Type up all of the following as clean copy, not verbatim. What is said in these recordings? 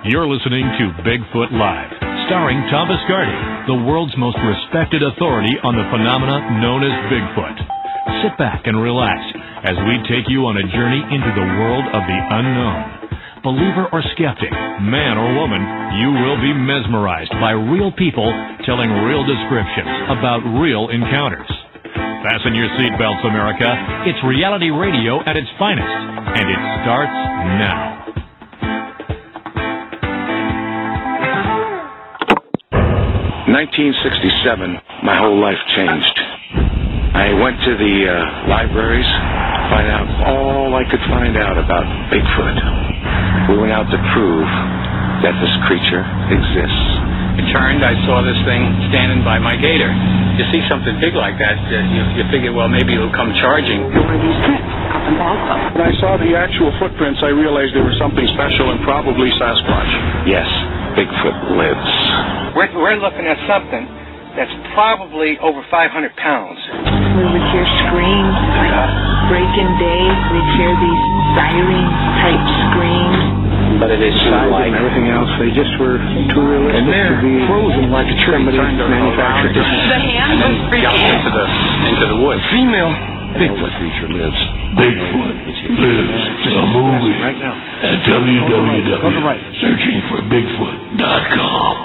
You're listening to Bigfoot Live, starring Tom Biscardi, the world's most respected authority on the phenomena known as Bigfoot. Sit back and relax as we take you on a journey into the world of the unknown. Believer or skeptic, man or woman, you will be mesmerized by real people telling real descriptions about real encounters. Fasten your seatbelts, America. It's reality radio at its finest, and it starts now. 1967, my whole life changed. I went to the libraries to find out all I could find out about Bigfoot. We went out to prove that this creature exists. I turned, I saw this thing standing by my gator. You see something big like that, you figure, well, maybe it'll come charging. There were these prints up and also. When I saw the actual footprints, I realized there was something special and probably Sasquatch. Yes, Bigfoot lives. We're looking at something that's probably over 500 pounds. We would hear screams, like breaking day. We'd hear these siren-type screams. But it is Like and everything else, they just were too realistic to be frozen like a tree. Manufactured. The hand was freaking into the woods. Female Bigfoot creature lives. Bigfoot lives. The movie right now at www.searchingforbigfoot.com.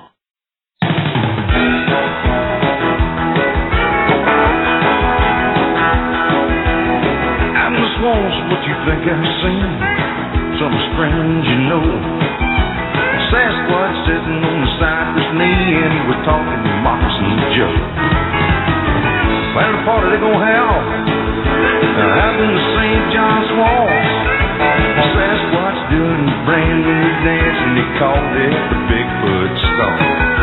I'm just lost. What you think I've seen? Something strange, you know. Sasquatch sitting on the cypress knee, and he was talking to Moccasin Joe. Well, the party they gonna have out in the St. John's walls. Sasquatch doing a brand new dance, and they called it the Bigfoot Star.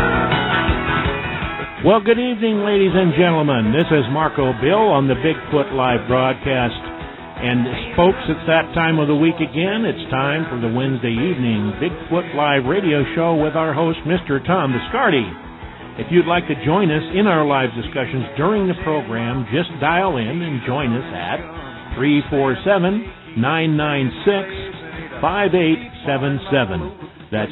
Well, good evening, ladies and gentlemen. This is Marco Bill on the Bigfoot Live broadcast. And folks, it's that time of the week again. It's time for the Wednesday evening Bigfoot Live radio show with our host, Mr. Tom Biscardi. If you'd like to join us in our live discussions during the program, just dial in and join us at 347-996-5877. That's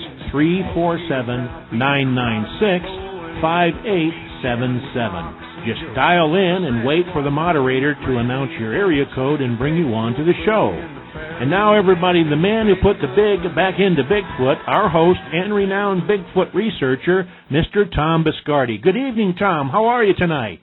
347-996-5877. Just dial in and wait for the moderator to announce your area code and bring you on to the show. And now, everybody, the man who put the big back into Bigfoot, our host and renowned Bigfoot researcher, Mr. Tom Biscardi. Good evening, Tom. How are you tonight?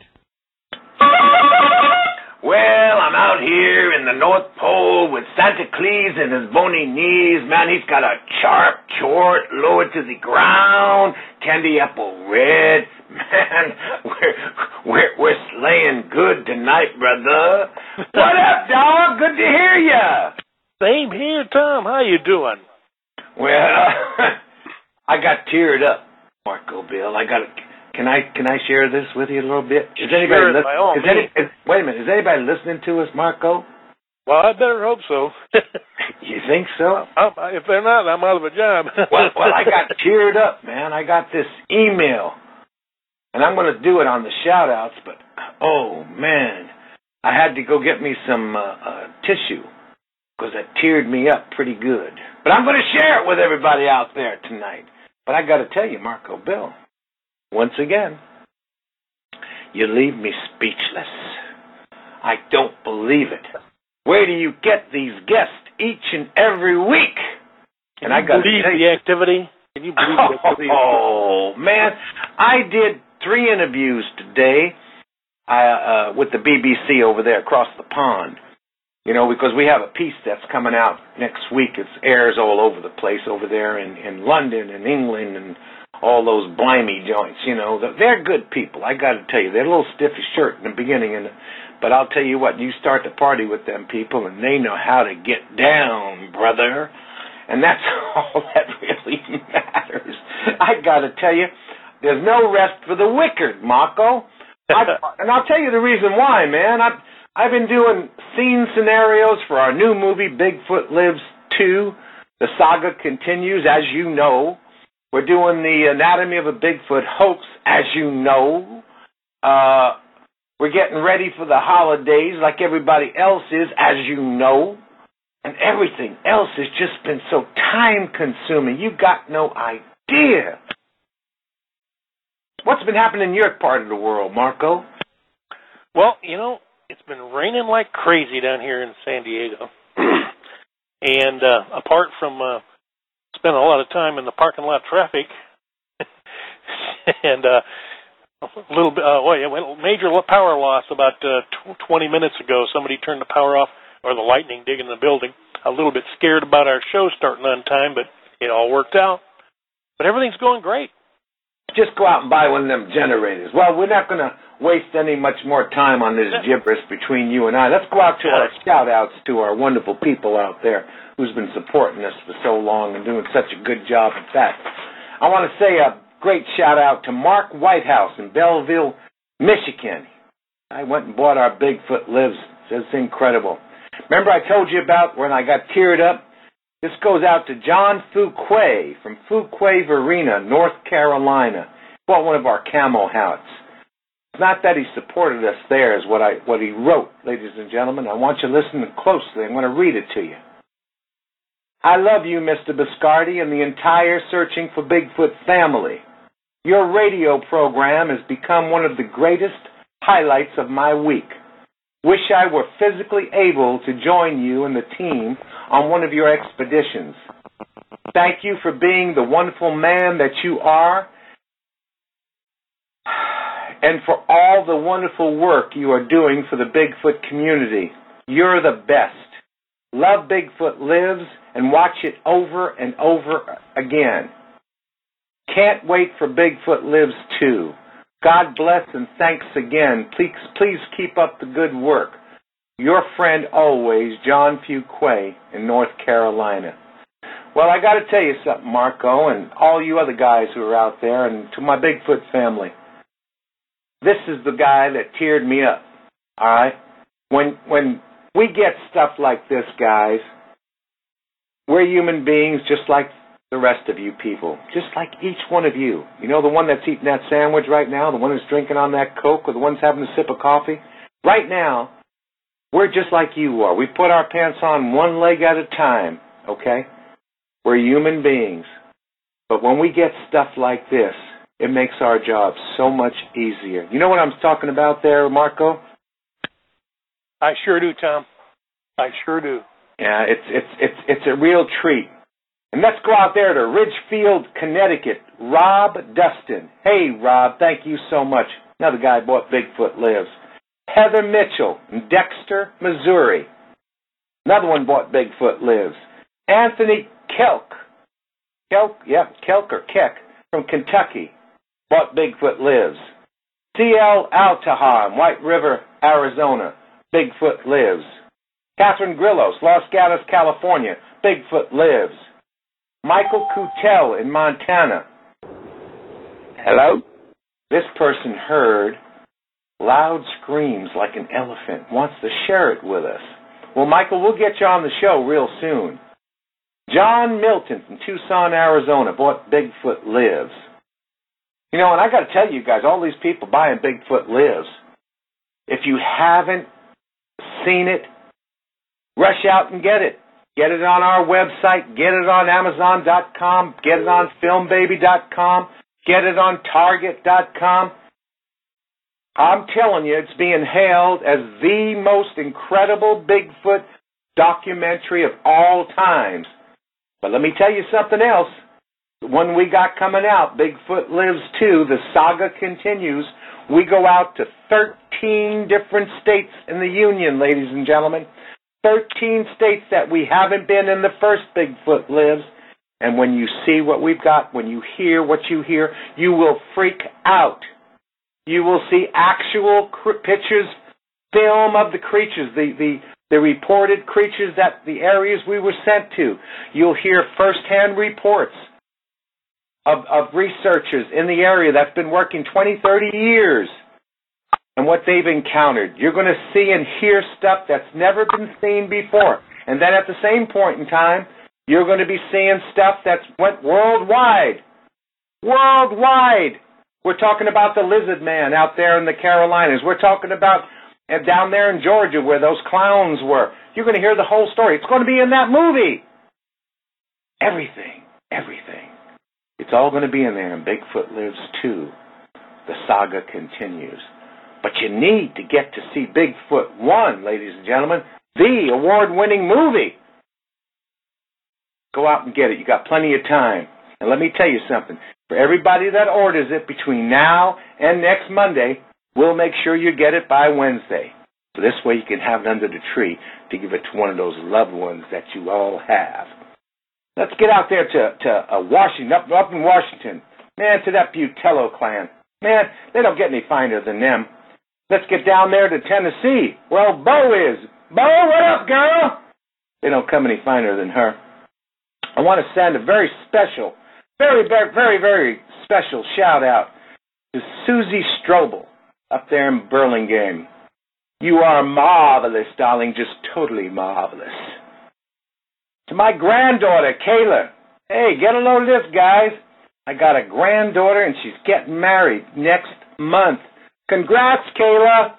Well, I'm out here in the North Pole with Santa Claus and his bony knees. Man, he's got a sharp chort lowered to the ground, candy apple red. Man, we're slaying good tonight, brother. What up, dog? Good to hear ya. Same here, Tom. How you doing? Well, I got teared up, Marco Bill. Can I share this with you a little bit? Is anybody wait a minute. Is anybody listening to us, Marco? Well, I better hope so. You think so? If they're not, I'm out of a job. well, I got teared up, man. I got this email. And I'm going to do it on the shout-outs, but, oh, man, I had to go get me some tissue because it teared me up pretty good. But I'm going to share it with everybody out there tonight. But I got to tell you, Marco Bill, once again, you leave me speechless. I don't believe it. Where do you get these guests each and every week? And I got to tell you, the activity? Can you believe the activity? Oh, man, I did 3 interviews today with the BBC over there across the pond. You know, because we have a piece that's coming out next week. It airs all over the place over there in London and England and all those blimey joints, you know. They're good people, I got to tell you. They're a little stiff as shirt in the beginning, but I'll tell you what, you start to party with them people, and they know how to get down, brother. And that's all that really matters. I got to tell you, there's no rest for the wicked, Marco. And I'll tell you the reason why, man. I've been doing scene scenarios for our new movie, Bigfoot Lives 2. The saga continues, as you know. We're doing the anatomy of a Bigfoot hoax, as you know. We're getting ready for the holidays like everybody else is, as you know. And everything else has just been so time-consuming. You got no idea. What's been happening in your part of the world, Marco? Well, it's been raining like crazy down here in San Diego. And apart from spending a lot of time in the parking lot traffic, and a little bit, major power loss about 20 minutes ago. Somebody turned the power off, or the lightning digging the building. A little bit scared about our show starting on time, but it all worked out. But everything's going great. Just go out and buy one of them generators. Well, we're not going to waste any much more time on this gibberish between you and I. Let's go out to our shout-outs to our wonderful people out there who's been supporting us for so long and doing such a good job. In fact, I want to say a great shout-out to Mark Whitehouse in Belleville, Michigan. I went and bought our Bigfoot Lives. It's incredible. Remember I told you about when I got teared up? This goes out to John Fuquay from Fuquay Varina, North Carolina. Bought one of our camo hats. It's not that he supported us there, is what he wrote, ladies and gentlemen. I want you to listen closely. I'm going to read it to you. I love you, Mr. Biscardi, and the entire Searching for Bigfoot family. Your radio program has become one of the greatest highlights of my week. Wish I were physically able to join you and the team on one of your expeditions. Thank you for being the wonderful man that you are, and for all the wonderful work you are doing for the Bigfoot community. You're the best. Love Bigfoot Lives and watch it over and over again. Can't wait for Bigfoot Lives 2. God bless and thanks again. Please keep up the good work. Your friend always, John Fuquay in North Carolina. Well, I got to tell you something, Marco, and all you other guys who are out there, and to my Bigfoot family. This is the guy that teared me up, all right? When we get stuff like this, guys, we're human beings just like the rest of you people, just like each one of you. You know, the one that's eating that sandwich right now, the one that's drinking on that Coke, or the one that's having a sip of coffee? Right now, we're just like you are. We put our pants on one leg at a time, okay? We're human beings. But when we get stuff like this, it makes our job so much easier. You know what I'm talking about there, Marco? I sure do, Tom. I sure do. Yeah, it's a real treat. And let's go out there to Ridgefield, Connecticut. Rob Dustin. Hey, Rob, thank you so much. Another guy bought Bigfoot Lives. Heather Mitchell in Dexter, Missouri. Another one bought Bigfoot Lives. Anthony Kelk. Kelk or Keck from Kentucky bought Bigfoot Lives. C.L. Altahar in White River, Arizona. Bigfoot Lives. Catherine Grillos, Los Gatos, California. Bigfoot Lives. Michael Coutel in Montana. Hello? This person heard loud screams like an elephant, wants to share it with us. Well, Michael, we'll get you on the show real soon. John Milton from Tucson, Arizona, bought Bigfoot Lives. You know, and I got to tell you guys, all these people buying Bigfoot Lives, if you haven't seen it, rush out and get it. Get it on our website. Get it on Amazon.com. Get it on FilmBaby.com. Get it on Target.com. I'm telling you, it's being hailed as the most incredible Bigfoot documentary of all times. But let me tell you something else. The one we got coming out, Bigfoot Lives 2, the saga continues. We go out to 13 different states in the Union, ladies and gentlemen. 13 states that we haven't been in the first Bigfoot Lives. And when you see what we've got, when you hear what you hear, you will freak out. You will see actual pictures, film of the creatures, the reported creatures that the areas we were sent to. You'll hear firsthand reports of researchers in the area that's been working 20, 30 years and what they've encountered. You're going to see and hear stuff that's never been seen before. And then at the same point in time, you're going to be seeing stuff that's went worldwide. Worldwide! We're talking about the lizard man out there in the Carolinas. We're talking about and down there in Georgia where those clowns were. You're going to hear the whole story. It's going to be in that movie. Everything. It's all going to be in there, and Bigfoot Lives 2. The saga continues. But you need to get to see Bigfoot 1, ladies and gentlemen, the award-winning movie. Go out and get it. You got plenty of time. And let me tell you something. For everybody that orders it between now and next Monday, we'll make sure you get it by Wednesday. So this way you can have it under the tree to give it to one of those loved ones that you all have. Let's get out there to Washington, up in Washington. Man, to that Butello clan. Man, they don't get any finer than them. Let's get down there to Tennessee. Well, Bo is. Bo, what up, girl? They don't come any finer than her. I want to send a very special, very, very, very, very special shout-out to Susie Strobel up there in Burlingame. You are marvelous, darling, just totally marvelous. To my granddaughter, Kayla. Hey, get a load of this, guys. I got a granddaughter, and she's getting married next month. Congrats, Kayla.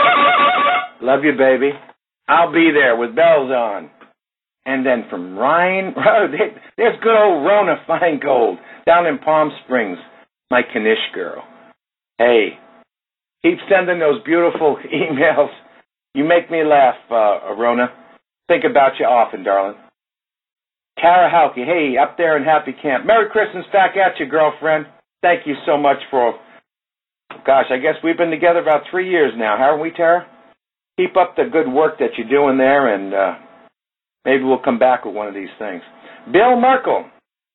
Love you, baby. I'll be there with bells on. And then from Ryan, there's good old Rona Feingold down in Palm Springs, my Kanish girl. Hey, keep sending those beautiful emails. You make me laugh, Rona. Think about you often, darling. Tara Halke, hey, up there in Happy Camp. Merry Christmas back at you, girlfriend. Thank you so much for, gosh, I guess we've been together about 3 years now, haven't we, Tara? Keep up the good work that you're doing there, and maybe we'll come back with one of these things. Bill Merkel,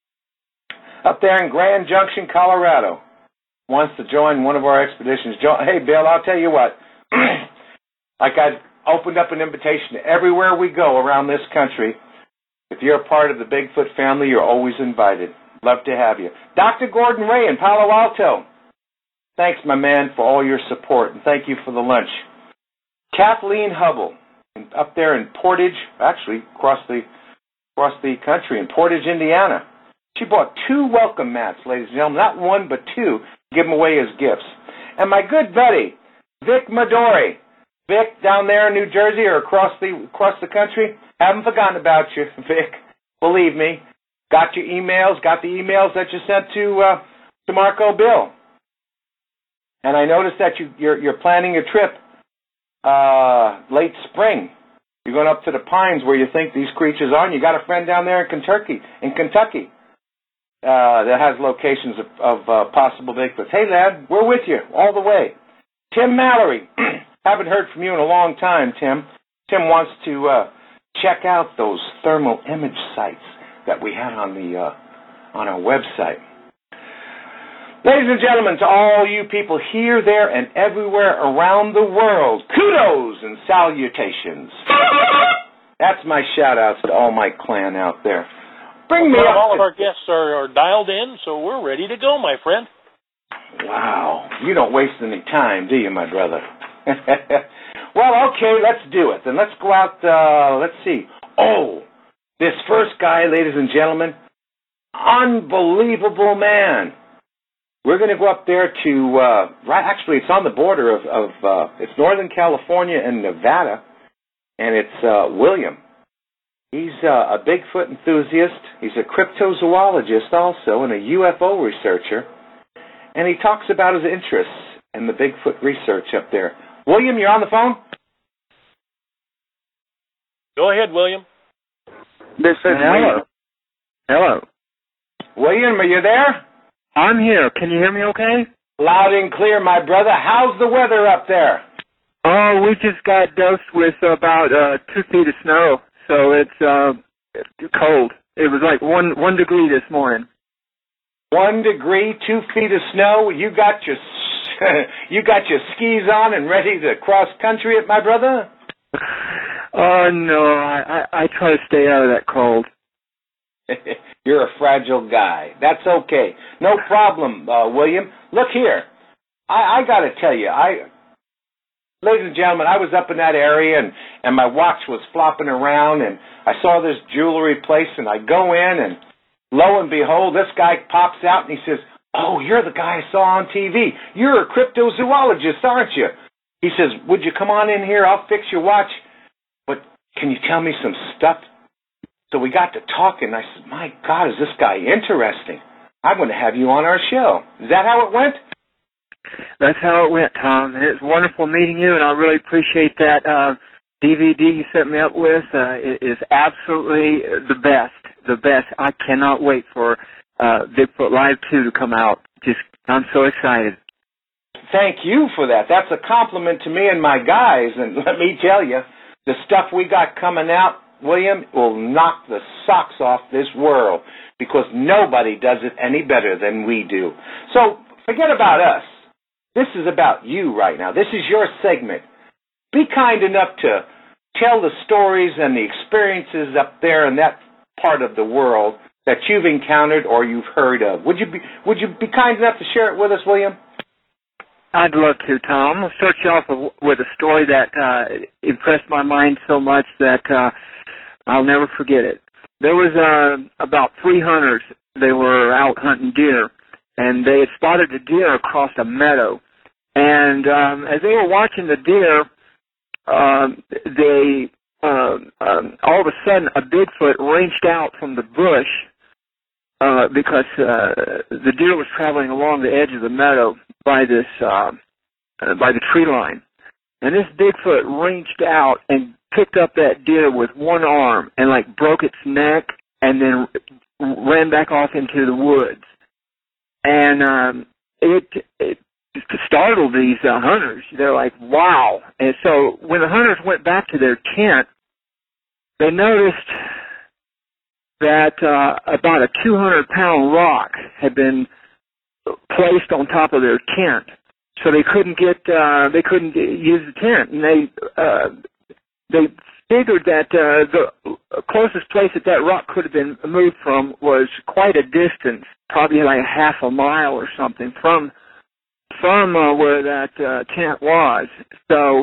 up there in Grand Junction, Colorado, wants to join one of our expeditions. Hey, Bill, I'll tell you what. Like I opened up an invitation to everywhere we go around this country. If you're a part of the Bigfoot family, you're always invited. Love to have you. Dr. Gordon Ray in Palo Alto. Thanks, my man, for all your support, and thank you for the lunch. Kathleen Hubble, up there in Portage, actually across the country, in Portage, Indiana. She bought 2 welcome mats, ladies and gentlemen, not 1 but 2, to give them away as gifts. And my good buddy, Vic Midori. Vic, down there in New Jersey or across the country, haven't forgotten about you, Vic. Believe me. Got your emails, got the emails that you sent to Marco Bill. And I noticed that you're planning a trip late spring. You're going up to the Pines where you think these creatures are, and you got a friend down there in Kentucky that has locations of possible Bigfoots. Hey, lad, we're with you all the way. Tim Mallory. Haven't heard from you in a long time, Tim. Tim wants to check out those thermal image sites that we had on our website. Ladies and gentlemen, to all you people here, there, and everywhere around the world, kudos and salutations. That's my shout-outs to all my clan out there. Bring me up. All of our guests are dialed in, so we're ready to go, my friend. Wow. You don't waste any time, do you, my brother? Well, okay, let's do it. Then let's go out, let's see. Oh, this first guy, ladies and gentlemen, unbelievable man. We're going to go up there to, actually, it's on the border of it's Northern California and Nevada, and it's William. He's a Bigfoot enthusiast. He's a cryptozoologist also and a UFO researcher, and he talks about his interests in the Bigfoot research up there. William, you're on the phone? Go ahead, William. This is William. Hello. William, are you there? I'm here. Can you hear me okay? Loud and clear, my brother. How's the weather up there? Oh, we just got dosed with about 2 feet of snow, so it's cold. It was like one degree this morning. 1 degree, 2 feet of snow. You got your skis on and ready to cross country it, my brother? Oh no, I try to stay out of that cold. You're a fragile guy. That's okay. No problem, William. Look here. I got to tell you, ladies and gentlemen, I was up in that area and my watch was flopping around and I saw this jewelry place and I go in and lo and behold, this guy pops out and he says, "Oh, you're the guy I saw on TV. You're a cryptozoologist, aren't you?" He says, would you come on in here? I'll fix your watch. But can you tell me some stuff? So we got to talking. I said, my God, is this guy interesting? I'm going to have you on our show. Is that how it went? That's how it went, Tom. It was wonderful meeting you, and I really appreciate that DVD you set me up with. It is absolutely the best. The best. I cannot wait for Bigfoot Live 2 to come out. I'm so excited. Thank you for that. That's a compliment to me and my guys. And let me tell you, the stuff we got coming out, William, will knock the socks off this world because nobody does it any better than we do. So forget about us. This is about you right now. This is your segment. Be kind enough to tell the stories and the experiences up there in that part of the world that you've encountered or you've heard of. Would you be kind enough to share it with us, William? I'd love to, Tom. I'll start you off with a story that impressed my mind so much that I'll never forget it. There was about 3 hunters. They were out hunting deer, and they had spotted a deer across a meadow. And as they were watching the deer, all of a sudden a Bigfoot reached out from the bush because the deer was traveling along the edge of the meadow by the tree line. And this Bigfoot reached out and picked up that deer with one arm and broke its neck and then ran back off into the woods. And it startled these hunters. They're like, wow. And so when the hunters went back to their tent, they noticed that about a 200-pound rock had been placed on top of their tent, so they couldn't use the tent. And they figured that the closest place that rock could have been moved from was quite a distance, probably like a half a mile or something from where that tent was. So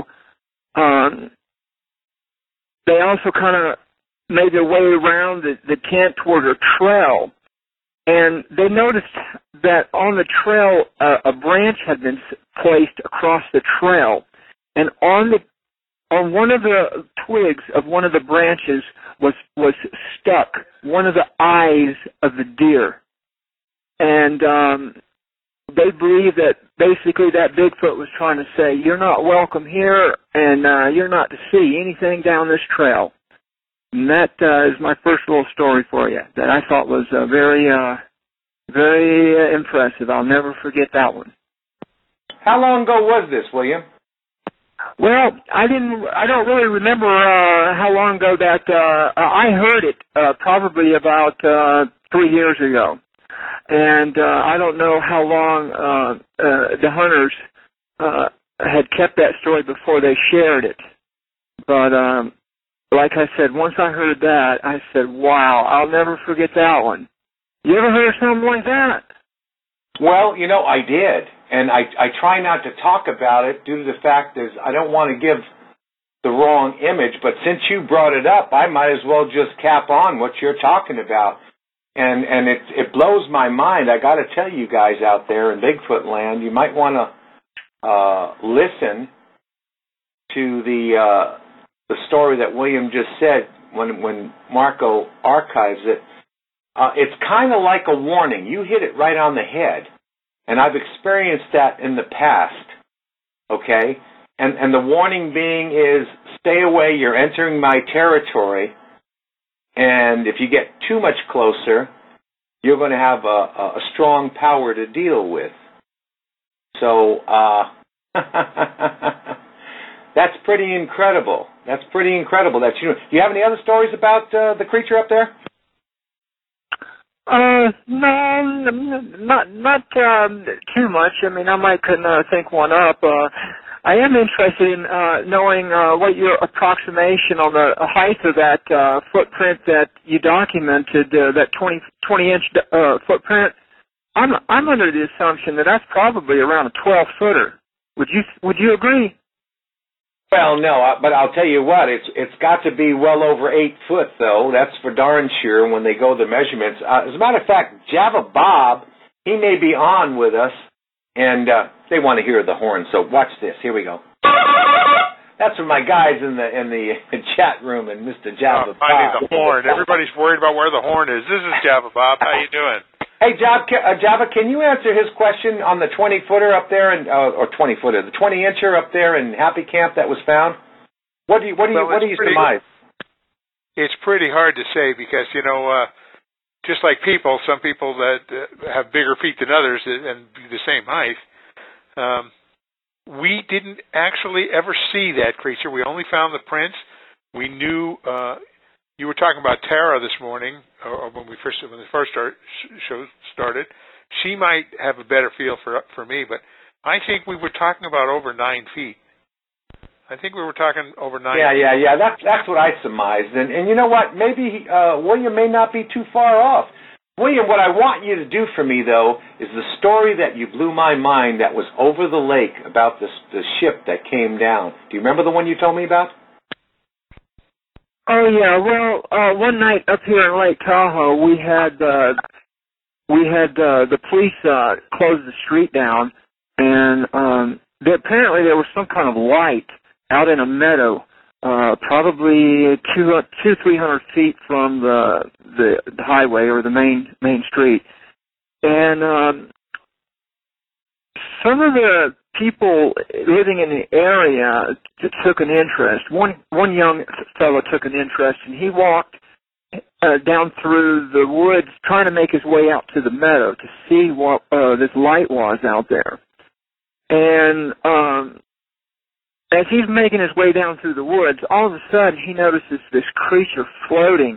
they also kind of made their way around the tent toward a trail, and they noticed that on the trail a branch had been placed across the trail, and on one of the twigs of one of the branches was stuck one of the eyes of the deer, and they believe that basically that Bigfoot was trying to say, you're not welcome here, and you're not to see anything down this trail. And that is my first little story for you that I thought was very, very impressive. I'll never forget that one. How long ago was this, William? Well, I don't really remember how long ago that I heard it. Probably about 3 years ago. And I don't know how long the hunters had kept that story before they shared it. But like I said, once I heard that, I said, wow, I'll never forget that one. You ever heard something like that? Well, I did. And I try not to talk about it due to the fact that I don't want to give the wrong image. But since you brought it up, I might as well just cap on what you're talking about. And it blows my mind. I got to tell you guys out there in Bigfoot land, you might want to listen to the story that William just said when Marco archives it. It's kind of like a warning. You hit it right on the head, and I've experienced that in the past. Okay, and the warning being is stay away. You're entering my territory. And if you get too much closer, you're going to have a strong power to deal with. So that's pretty incredible. That's pretty incredible. Do you have any other stories about the creature up there? No, not too much. I mean, I might couldn't think one up. I am interested in knowing what your approximation on the height of that footprint that you documented, that 20-inch footprint. I'm under the assumption that that's probably around a 12-footer. Would you agree? Well, no, but I'll tell you what, it's got to be well over 8 foot, though. That's for darn sure when they go the measurements. As a matter of fact, Java Bob, he may be on with us. And they want to hear the horn, so watch this. Here we go. That's for my guys in the chat room and Mr. Java Bob. Finding the horn. Everybody's worried about where the horn is. This is Java Bob. How you doing? Hey, Java, can you answer his question on the 20-footer up there, or 20-footer, the 20-incher up there in Happy Camp that was found? What do you surmise? It's pretty hard to say because, just like people, some people that have bigger feet than others and the same height, we didn't actually ever see that creature. We only found the prints. We knew you were talking about Tara this morning, or when the first show started. She might have a better feel for me, but I think we were talking about over 9 feet. I think we were talking over 9 feet. Yeah. That's what I surmised. And you know what? Maybe William may not be too far off. William, what I want you to do for me, though, is the story that you blew my mind that was over the lake about the ship that came down. Do you remember the one you told me about? Oh, yeah. Well, one night up here in Lake Tahoe, we had the police close the street down, and apparently there was some kind of light out in a meadow, probably 200-300 feet from the highway or the main street, and some of the people living in the area took an interest. One young fellow took an interest, and he walked down through the woods trying to make his way out to the meadow to see what this light was out there. And as he's making his way down through the woods, all of a sudden he notices this creature floating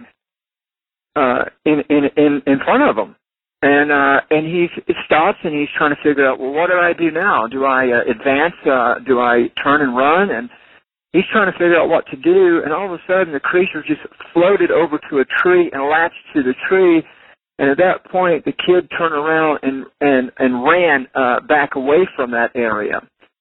in front of him. And he stops and he's trying to figure out, well, what do I do now? Do I advance? Do I turn and run? And he's trying to figure out what to do. And all of a sudden the creature just floated over to a tree and latched to the tree. And at that point, the kid turned around and ran back away from that area.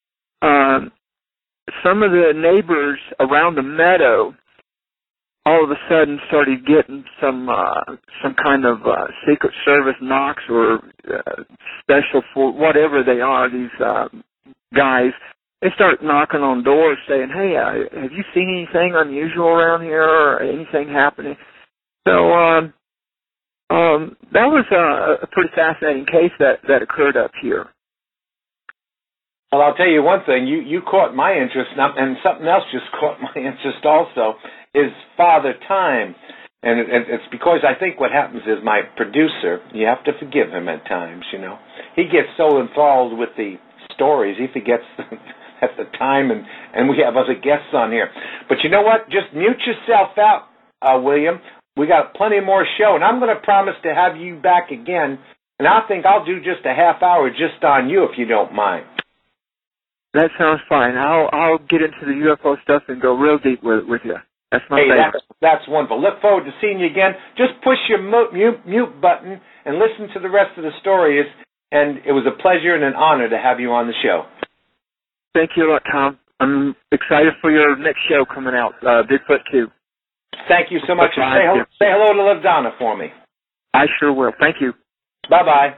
Some of the neighbors around the meadow all of a sudden started getting some kind of Secret Service knocks or special for whatever they are, these guys. They start knocking on doors saying, hey, have you seen anything unusual around here or anything happening? So that was a pretty fascinating case that occurred up here. Well, I'll tell you one thing. You caught my interest, and something else just caught my interest also, is Father Time. And it's because I think what happens is my producer, you have to forgive him at times, he gets so enthralled with the stories, he forgets at the time, and we have other guests on here. But you know what? Just mute yourself out, William. We got plenty more show, and I'm going to promise to have you back again, and I think I'll do just a half hour just on you if you don't mind. That sounds fine. I'll get into the UFO stuff and go real deep with you. That's my favorite. That's wonderful. Look forward to seeing you again. Just push your mute button and listen to the rest of the stories. And it was a pleasure and an honor to have you on the show. Thank you a lot, Tom. I'm excited for your next show coming out, Bigfoot 2. Thank you so much. And say hello to LaDonna for me. I sure will. Thank you. Bye-bye.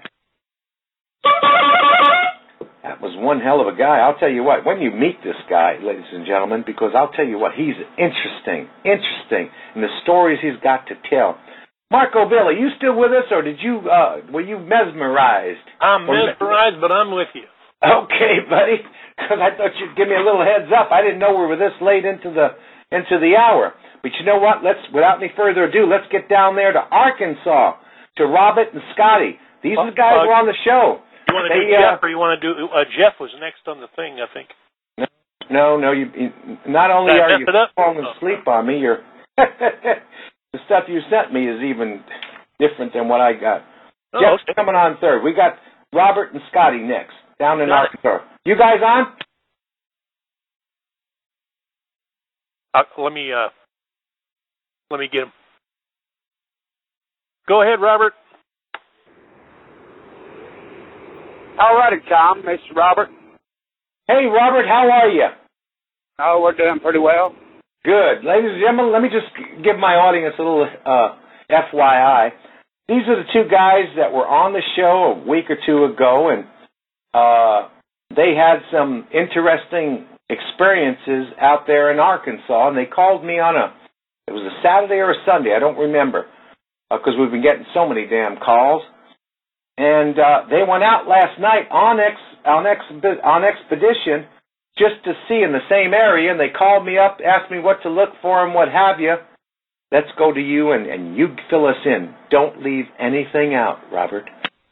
That was one hell of a guy. I'll tell you what, when you meet this guy, ladies and gentlemen, because I'll tell you what, he's interesting, and the stories he's got to tell. Marco Bill, are you still with us, or were you mesmerized? I'm mesmerized, but I'm with you. Okay, buddy, because I thought you'd give me a little heads up. I didn't know we were this late into the hour. But you know what? Without any further ado, let's get down there to Arkansas, to Robert and Scotty. These are the guys who are on the show. You want to do Jeff, or you want to do Jeff was next on the thing, I think. No. You not only are you falling asleep on me, the stuff you sent me is even different than what I got. Jeff's coming on third. We got Robert and Scotty next down in Arkansas. You guys on? Let me get him. Go ahead, Robert. All righty, Tom. Mr. Robert. Hey, Robert, how are you? Oh, we're doing pretty well. Good. Ladies and gentlemen, let me just give my audience a little FYI. These are the two guys that were on the show a week or two ago, and they had some interesting experiences out there in Arkansas, and they called me it was a Saturday or a Sunday, I don't remember, because we've been getting so many damn calls. And they went out last night on expedition just to see in the same area, and they called me up, asked me what to look for and what have you. Let's go to you, and you fill us in. Don't leave anything out, Robert.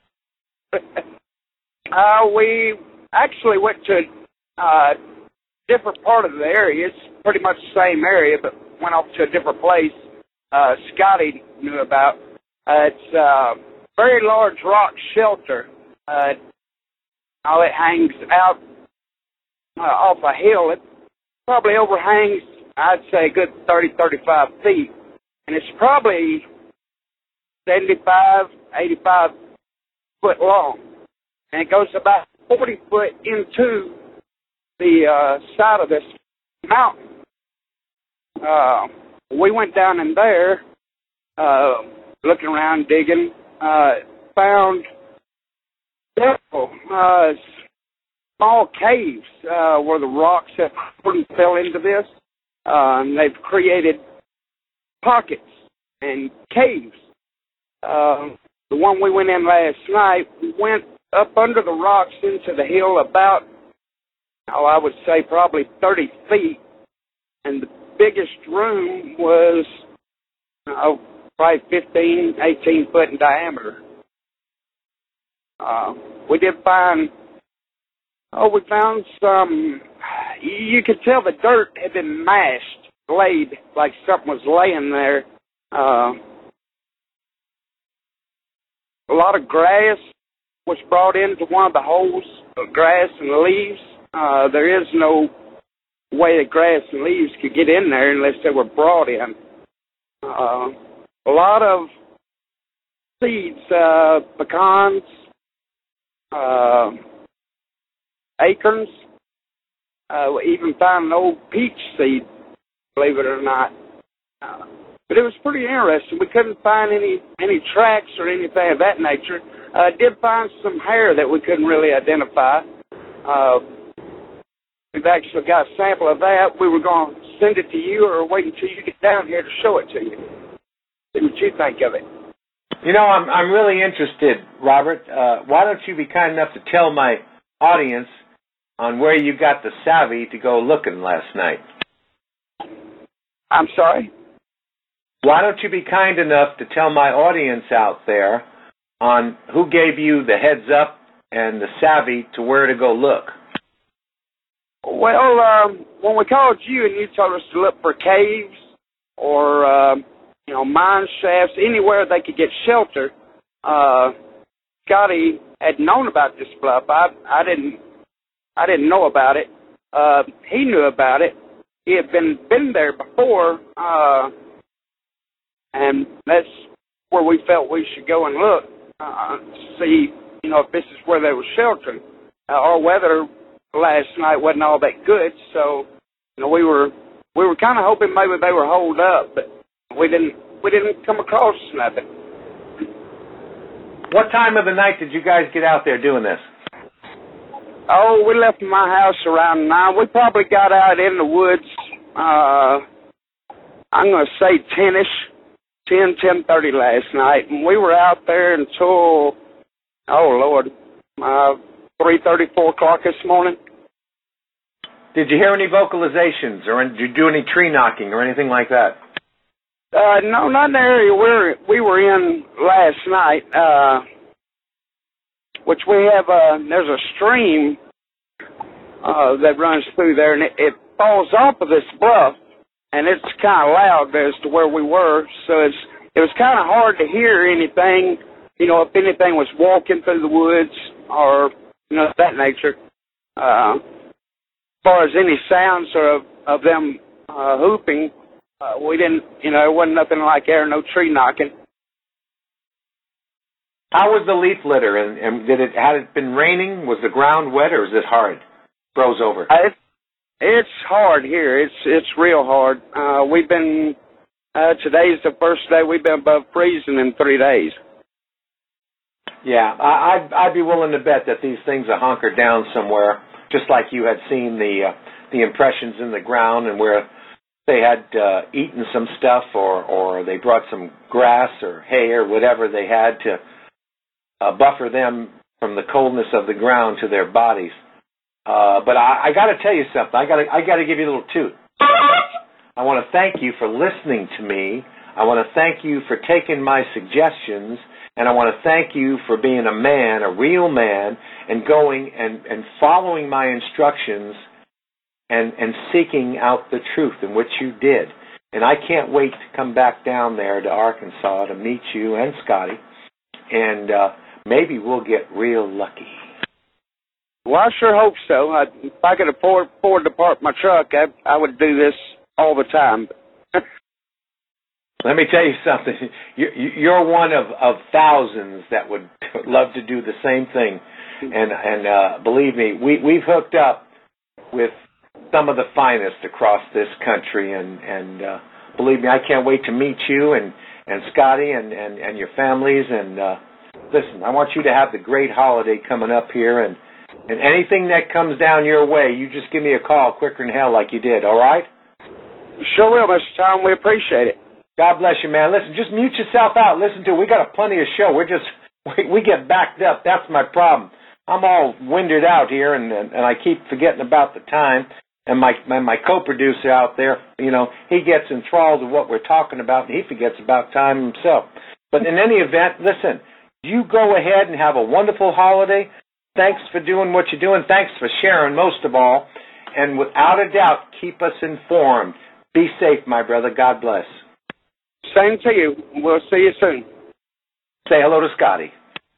We actually went to a different part of the area. It's pretty much the same area, but went off to a different place. Scotty knew about. It's a very large rock shelter. It hangs out off a hill. It probably overhangs, I'd say, a good 30, 35 feet. And it's probably 75, 85 foot long. And it goes about 40 foot into the side of this mountain. We went down in there, looking around, digging, found several small caves where the rocks have fell into this. And they've created pockets and caves. The one we went in last night, we went up under the rocks into the hill about, I would say probably 30 feet. And the biggest room was probably 15, 18 foot in diameter. We did find, we found some, you could tell the dirt had been mashed, laid, like something was laying there. A lot of grass was brought into one of the holes, grass and leaves. There is no way that grass and leaves could get in there unless they were brought in. A lot of seeds, pecans, acorns. We even found an old peach seed, believe it or not. But it was pretty interesting. We couldn't find any tracks or anything of that nature. Did find some hair that we couldn't really identify. We've actually got a sample of that. We were going to send it to you or wait until you get down here to show it to you. See what you think of it. You know, I'm really interested, Robert. Why don't you be kind enough to tell my audience on where you got the savvy to go looking last night? I'm sorry? Why don't you be kind enough to tell my audience out there on who gave you the heads up and the savvy to where to go look? Well, when we called you and you told us to look for caves or, mine shafts, anywhere they could get shelter, Scotty had known about this bluff. I didn't know about it. He knew about it. He had been there before, and that's where we felt we should go and look, see, if this is where they were sheltering. Our weather last night wasn't all that good, so we were kind of hoping maybe they were holed up, but we didn't come across nothing. What time of the night did you guys get out there doing this? Oh, we left my house around 9. We probably got out in the woods, I'm going to say 10:30 last night. And we were out there until, 3:30, 4 o'clock this morning. Did you hear any vocalizations, or did you do any tree knocking or anything like that? No, not in the area we were in last night, which we have, there's a stream that runs through there, and it falls off of this bluff, and it's kind of loud as to where we were, so it was kind of hard to hear anything, if anything was walking through the woods or, that nature. As far as any sounds of them hooping, we didn't, there wasn't nothing like there, no tree knocking. How was the leaf litter, and had it been raining? Was the ground wet, or is it hard? Froze over? It's hard here. It's real hard. We've been, today's the first day we've been above freezing in 3 days. Yeah, I'd be willing to bet that these things are hunkered down somewhere, just like you had seen the the impressions in the ground and where they had eaten some stuff or they brought some grass or hay or whatever they had to buffer them from the coldness of the ground to their bodies. But I got to tell you something. I got to give you a little toot. I want to thank you for listening to me. I want to thank you for taking my suggestions, and I want to thank you for being a man, a real man, and going and following my instructions and seeking out the truth, in which you did. And I can't wait to come back down there to Arkansas to meet you and Scotty, and maybe we'll get real lucky. Well, I sure hope so. If I could afford to park my truck, I would do this all the time. Let me tell you something. You're one of thousands that would love to do the same thing. And believe me, we've hooked up with some of the finest across this country. And believe me, I can't wait to meet you and Scotty and your families. And listen, I want you to have the great holiday coming up here. And anything that comes down your way, you just give me a call quicker than hell like you did, all right? Sure will, Mr. Tom. We appreciate it. God bless you, man. Listen, just mute yourself out. Listen to it. We got a plenty of show. We get backed up. That's my problem. I'm all winded out here, and I keep forgetting about the time. And my co-producer out there, you know, he gets enthralled with what we're talking about, and he forgets about time himself. But in any event, listen, you go ahead and have a wonderful holiday. Thanks for doing what you're doing. Thanks for sharing, most of all. And without a doubt, keep us informed. Be safe, my brother. God bless. Same to you. We'll see you soon. Say hello to Scotty.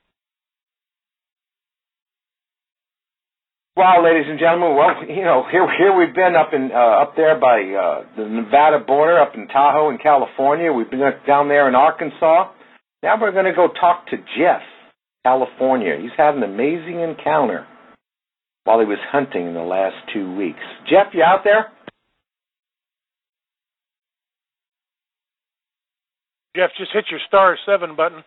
Well, ladies and gentlemen, you know, here we've been up there by the Nevada border, up in Tahoe in California. We've been down there in Arkansas. Now we're going to go talk to Jeff, California. He's had an amazing encounter while he was hunting in the last 2 weeks. Jeff, you out there? Jeff, just hit your *7 button.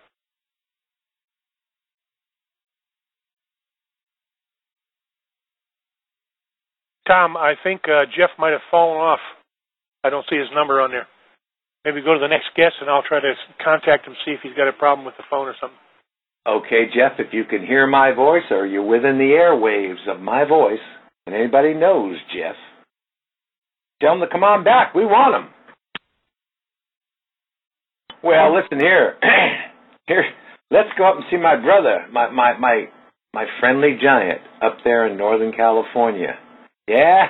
Tom, I think Jeff might have fallen off. I don't see his number on there. Maybe go to the next guest, and I'll try to contact him, see if he's got a problem with the phone or something. Okay, Jeff, if you can hear my voice or you're within the airwaves of my voice, and anybody knows Jeff, tell him to come on back. We want him. Well, listen here. Here, let's go up and see my brother, my friendly giant up there in Northern California. Yeah.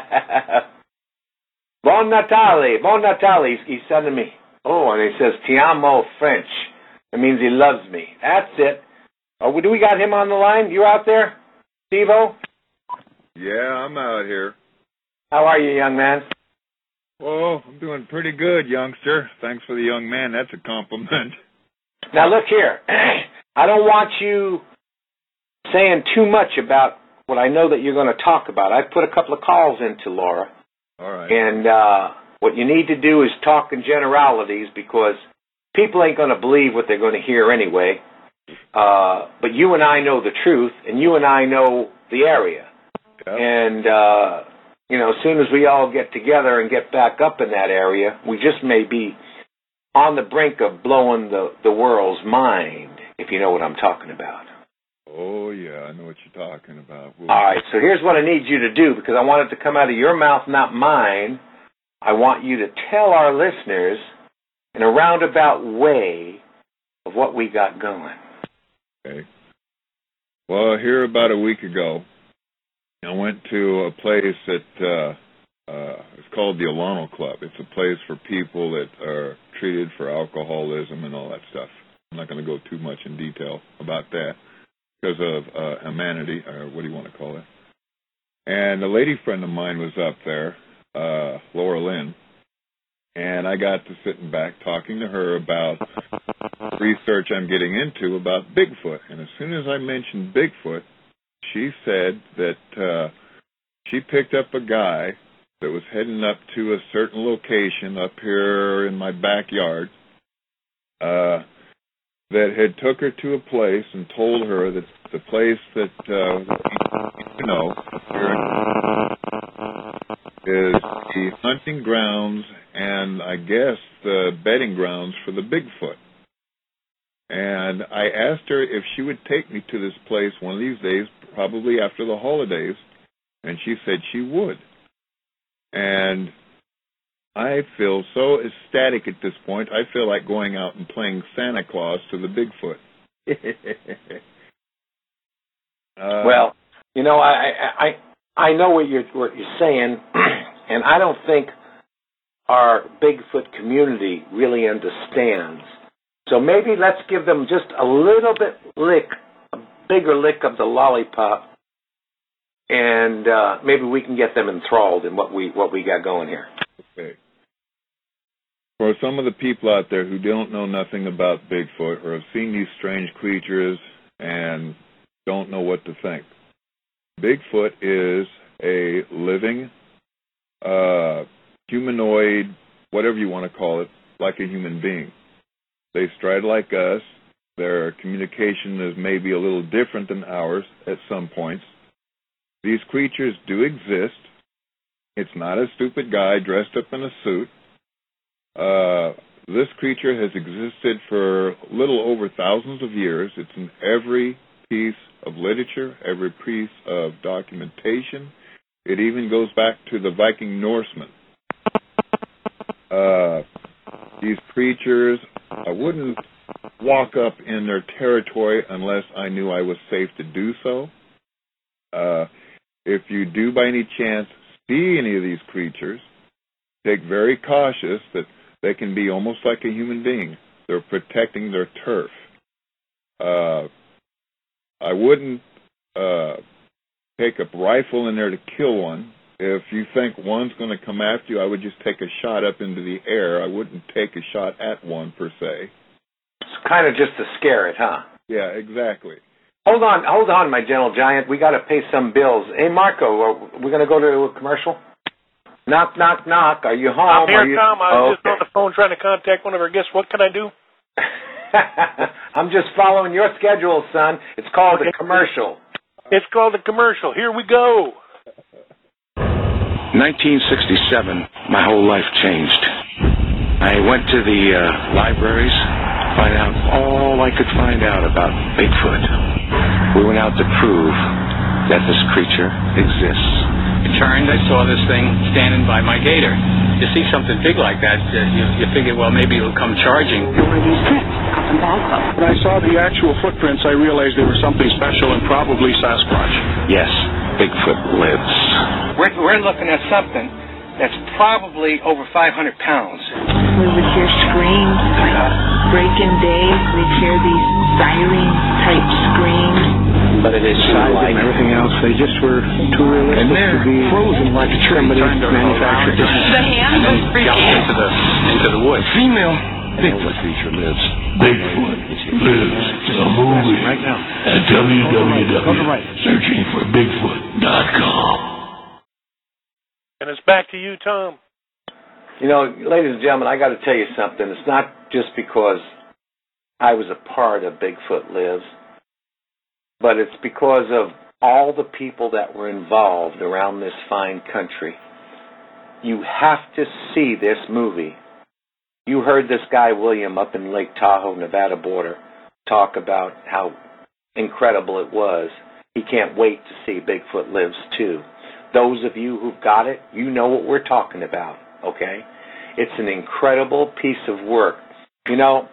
Bon Natale, he's sending me. Oh, and he says, Ti amo, French. That means he loves me. That's it. Oh, do we got him on the line? You out there, Steve-O? Yeah, I'm out here. How are you, young man? Well, I'm doing pretty good, youngster. Thanks for the young man. That's a compliment. Now, look here. I don't want you saying too much about what I know that you're going to talk about. I put a couple of calls into Laura. All right. And what you need to do is talk in generalities, because people ain't going to believe what they're going to hear anyway. But you and I know the truth, and you and I know the area. Yep. And, you know, as soon as we all get together and get back up in that area, we just may be on the brink of blowing the world's mind, if you know what I'm talking about. Oh, yeah, I know what you're talking about. All right, so here's what I need you to do, because I want it to come out of your mouth, not mine. I want you to tell our listeners in a roundabout way of what we got going. Okay. Well, here about a week ago, I went to a place that it's called the Alano Club. It's a place for people that are treated for alcoholism and all that stuff. I'm not going to go too much in detail about that because of humanity, or what do you want to call it. And a lady friend of mine was up there, Laura Lynn, and I got to sitting back talking to her about research I'm getting into about Bigfoot. And as soon as I mentioned Bigfoot, she said that she picked up a guy that was heading up to a certain location up here in my backyard that had took her to a place and told her that the place that you know, is the hunting grounds and I guess the bedding grounds for the Bigfoot. And I asked her if she would take me to this place one of these days, probably after the holidays, and she said she would. And I feel so ecstatic at this point, I feel like going out and playing Santa Claus to the Bigfoot. Well, you know, I know what you're saying, and I don't think our Bigfoot community really understands. So maybe let's give them just a little bit a bigger lick of the lollipop, and maybe we can get them enthralled in what we got going here. Okay. For some of the people out there who don't know nothing about Bigfoot or have seen these strange creatures and don't know what to think, Bigfoot is a living, humanoid, whatever you want to call it, like a human being. They stride like us. Their communication is maybe a little different than ours at some points. These creatures do exist. It's not a stupid guy dressed up in a suit. This creature has existed for a little over thousands of years. It's in every piece of literature, every piece of documentation. It even goes back to the Viking Norsemen. These creatures, I wouldn't walk up in their territory unless I knew I was safe to do so. If you do by any chance see any of these creatures, take very cautious that they can be almost like a human being. They're protecting their turf. I wouldn't take a rifle in there to kill one. If you think one's going to come after you, I would just take a shot up into the air. I wouldn't take a shot at one per se. It's kind of just to scare it, huh? Yeah, exactly. Hold on, my gentle giant. We got to pay some bills. Hey, Marco, we're going to go to a commercial? Knock, knock, knock. Are you home? I'm here, Tom. I was just on the phone trying to contact one of our guests. What can I do? I'm just following your schedule, son. It's called a commercial. It's called a commercial. Here we go. 1967, my whole life changed. I went to the libraries, find out all I could find out about Bigfoot. We went out to prove that this creature exists. I turned, I saw this thing standing by my gator. You see something big like that, you figure, well, maybe it'll come charging. There were these prints up in Balco. When I saw the actual footprints, I realized there was something special and probably Sasquatch. Yes, Bigfoot lives. We're looking at something that's probably over 500 pounds. We would hear screams, like breaking day. We'd hear these siren-type screams. But it is size and everything else, they just were too realistic to be frozen like a tree. Somebody manufactured this. The hand was freaking into the woods. Female Bigfoot creature lives. Bigfoot lives. The movie right now at www.searchingforbigfoot.com. And it's back to you, Tom. You know, ladies and gentlemen, I got to tell you something. It's not just because I was a part of Bigfoot Lives, but it's because of all the people that were involved around this fine country. You have to see this movie. You heard this guy, William, up in Lake Tahoe, Nevada border, talk about how incredible it was. He can't wait to see Bigfoot Lives too. Those of you who've got it, you know what we're talking about, okay? It's an incredible piece of work. You know,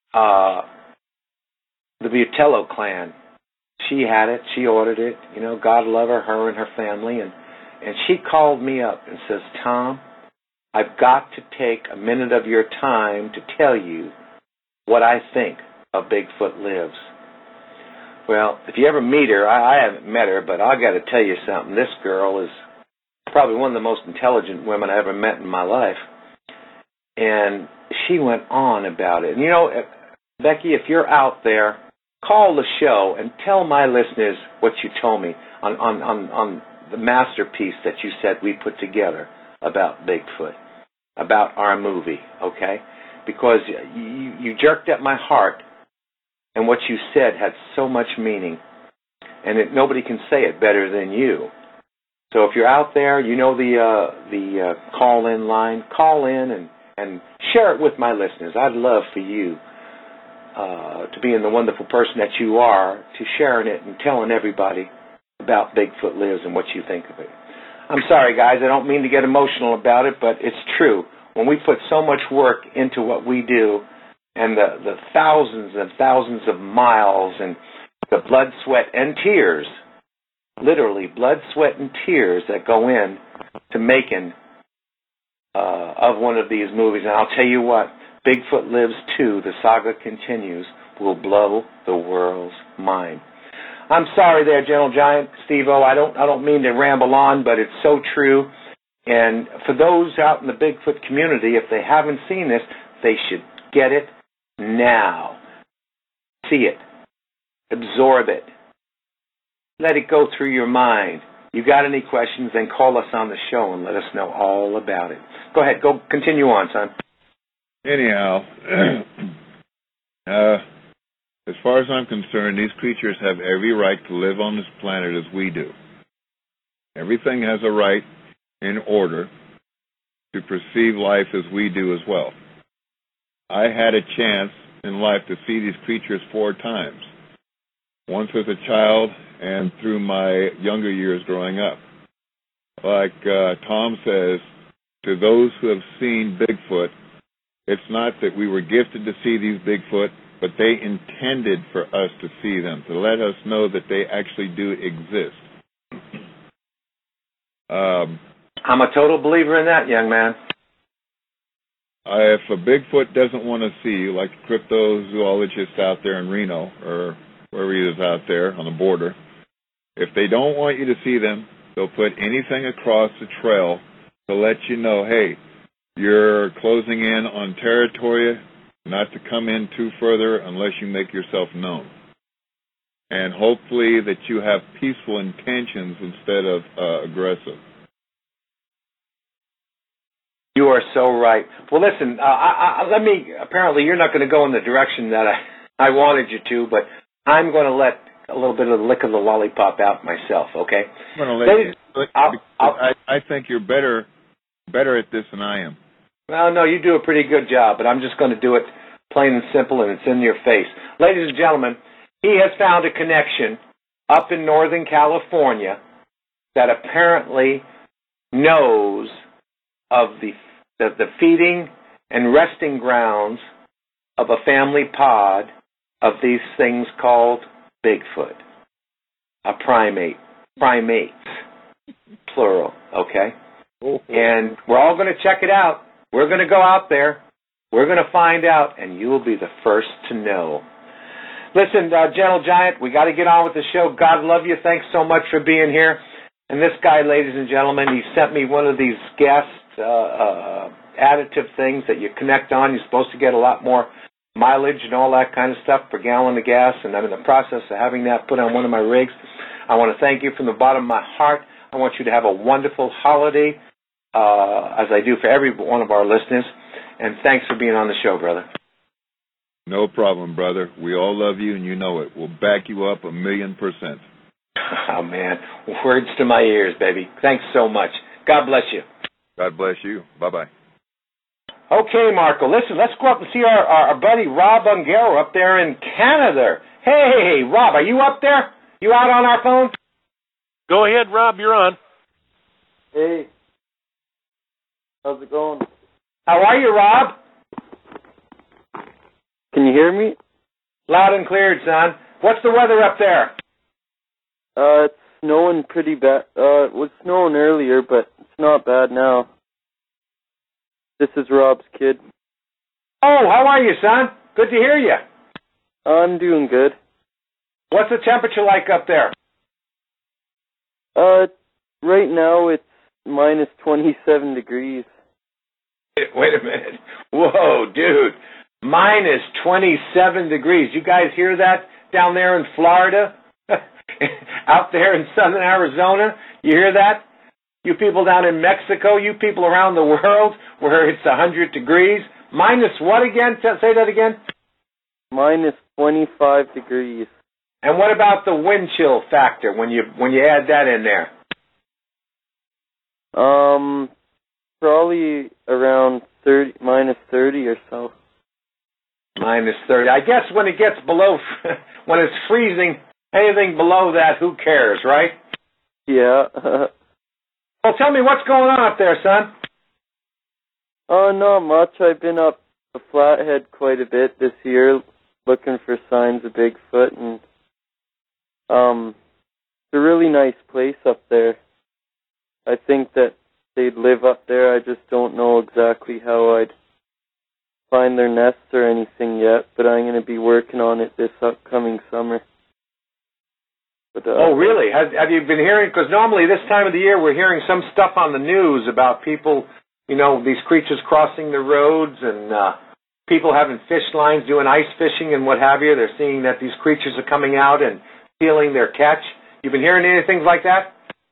the Butello clan, she had it, she ordered it, you know, God love her and her family, and she called me up and says, Tom, I've got to take a minute of your time to tell you what I think of Bigfoot Lives. Well, if you ever meet her, I haven't met her, but I got to tell you something. This girl is probably one of the most intelligent women I ever met in my life. And she went on about it. And, you know, Becky, if you're out there, call the show and tell my listeners what you told me on the masterpiece that you said we put together about Bigfoot, about our movie, okay? Because you jerked at my heart, and what you said had so much meaning, and nobody can say it better than you. So if you're out there, you know the call-in line. Call in and share it with my listeners. I'd love for you to being the wonderful person that you are, to sharing it and telling everybody about Bigfoot Lives and what you think of it. I'm sorry, guys, I don't mean to get emotional about it, but it's true. When we put so much work into what we do, and the thousands and thousands of miles, and the blood, sweat, and tears, literally blood, sweat, and tears that go in to making of one of these movies, and I'll tell you what, Bigfoot Lives 2, the saga continues, will blow the world's mind. I'm sorry there, Gentle Giant, Steve-O. I don't mean to ramble on, but it's so true. And for those out in the Bigfoot community, if they haven't seen this, they should get it now. See it. Absorb it. Let it go through your mind. You got any questions, then call us on the show and let us know all about it. Go ahead. Go continue on, son. Anyhow, as far as I'm concerned, these creatures have every right to live on this planet as we do. Everything has a right in order to perceive life as we do as well. I had a chance in life to see these creatures 4 times. Once as a child and through my younger years growing up. Like Tom says, to those who have seen Bigfoot, it's not that we were gifted to see these Bigfoot, but they intended for us to see them, to let us know that they actually do exist. I'm a total believer in that, young man. If a Bigfoot doesn't want to see you, like the cryptozoologist out there in Reno, or wherever he is out there on the border, if they don't want you to see them, they'll put anything across the trail to let you know, hey, you're closing in on territory, not to come in too further unless you make yourself known. And hopefully that you have peaceful intentions instead of aggressive. You are so right. Well, listen, apparently you're not going to go in the direction that I wanted you to, but I'm going to let a little bit of the lick of the lollipop out myself, okay? I'm going to let you, I think you're better at this than I am. Well, no, you do a pretty good job, but I'm just going to do it plain and simple, and it's in your face. Ladies and gentlemen, he has found a connection up in Northern California that apparently knows of the feeding and resting grounds of a family pod of these things called Bigfoot, a primates, plural, okay? And we're all going to check it out. We're going to go out there. We're going to find out, and you will be the first to know. Listen, Gentle Giant, we got to get on with the show. God love you. Thanks so much for being here. And this guy, ladies and gentlemen, he sent me one of these gas additive things that you connect on. You're supposed to get a lot more mileage and all that kind of stuff per gallon of gas, and I'm in the process of having that put on one of my rigs. I want to thank you from the bottom of my heart. I want you to have a wonderful holiday, as I do for every one of our listeners, and thanks for being on the show, brother. No problem, brother. We all love you, and you know it. We'll back you up 1,000,000%. Oh, man. Words to my ears, baby. Thanks so much. God bless you. God bless you. Bye-bye. Okay, Marco, listen, let's go up and see our buddy Rob Ungaro up there in Canada. Hey, Rob, are you up there? You out on our phone? Go ahead, Rob, you're on. Hey. How's it going? How are you, Rob? Can you hear me? Loud and clear, son. What's the weather up there? It's snowing pretty bad. It was snowing earlier, but it's not bad now. This is Rob's kid. Oh, how are you, son? Good to hear you. I'm doing good. What's the temperature like up there? Right now it's minus 27 degrees. Wait a minute. Whoa, dude. Minus 27 degrees. You guys hear that down there in Florida? Out there in southern Arizona? You hear that? You people down in Mexico, you people around the world where it's 100 degrees. Minus what again? Say that again. Minus 25 degrees. And what about the wind chill factor when you add that in there? Probably around minus 30 or so. Minus 30. I guess when it gets below, when it's freezing, anything below that, who cares, right? Yeah. Well, tell me what's going on up there, son. Not much. I've been up the Flathead quite a bit this year, looking for signs of Bigfoot, and it's a really nice place up there. I think that they'd live up there. I just don't know exactly how I'd find their nests or anything yet, but I'm going to be working on it this upcoming summer. But, oh, really? Have you been hearing? Because normally this time of the year we're hearing some stuff on the news about people, you know, these creatures crossing the roads and people having fish lines, doing ice fishing and what have you. They're seeing that these creatures are coming out and stealing their catch. You've been hearing anything like that?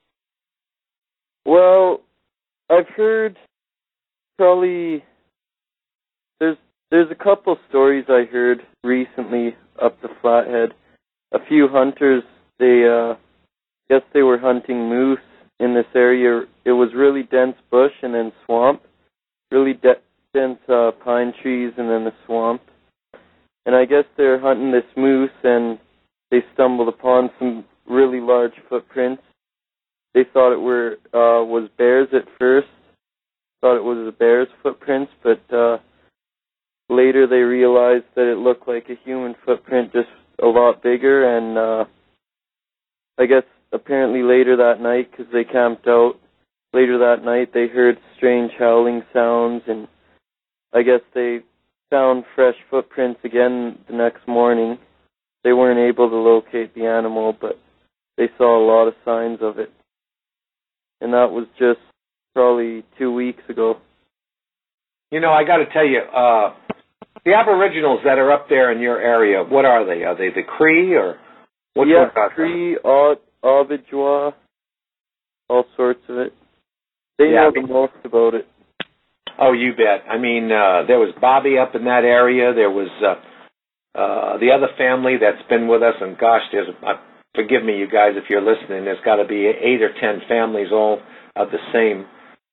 Well, I've heard probably there's a couple stories I heard recently up the Flathead. A few hunters, guess they were hunting moose in this area. It was really dense bush and then swamp, really dense pine trees and then the swamp. And I guess they're hunting this moose and they stumbled upon some really large footprints. They thought it was bears at first. Thought it was a bear's footprints, but later they realized that it looked like a human footprint, just a lot bigger. And I guess apparently later that night, because they camped out, later that night they heard strange howling sounds, and I guess they found fresh footprints again the next morning. They weren't able to locate the animal, but they saw a lot of signs of it. And that was just probably 2 weeks ago. You know, I got to tell you, the Aboriginals that are up there in your area, what are they? Are they the Cree or what? Yeah, Cree, Ojibwa, all sorts of it. They know the most about it. Oh, you bet. I mean, there was Bobby up in that area. There was the other family that's been with us, and gosh, forgive me, you guys, if you're listening. There's got to be 8 or 10 families, all of the same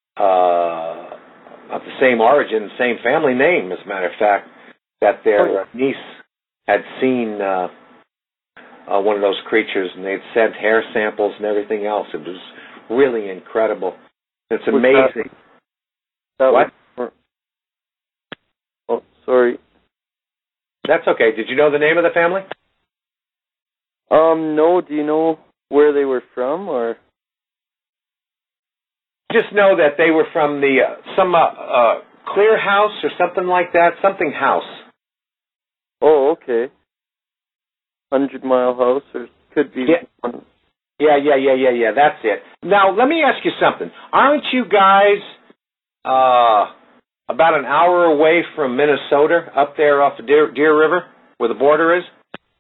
origin, same family name. As a matter of fact, that their niece had seen one of those creatures, and they'd sent hair samples and everything else. It was really incredible. It's amazing. What? Oh, sorry. That's okay. Did you know the name of the family? No. Do you know where they were from, or? Just know that they were from the some Clear House or something like that. Something House. Oh, okay. 100 Mile House, or could be. Yeah. That's it. Now, let me ask you something. Aren't you guys about an hour away from Minnesota, up there off the Deer River, where the border is?